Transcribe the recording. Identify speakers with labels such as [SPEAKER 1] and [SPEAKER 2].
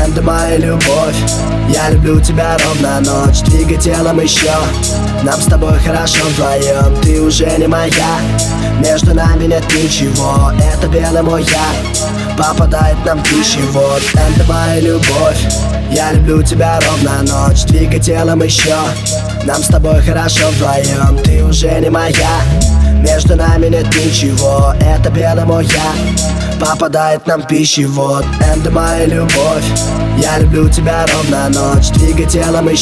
[SPEAKER 1] Это моя любовь, я люблю тебя ровно ночь. Двигай телом еще, нам с тобой хорошо вдвоем. Ты уже не моя, между нами нет ничего. Это белый мой я, попадает нам пищевод. Это моя любовь, я люблю тебя ровно ночь. Двигай телом еще, нам с тобой хорошо вдвоем. Ты уже не моя, между нами нет ничего. Это белый мой я, попадает нам пищевод. Это моя любовь, я люблю тебя ровно ночь. Двигай телом еще.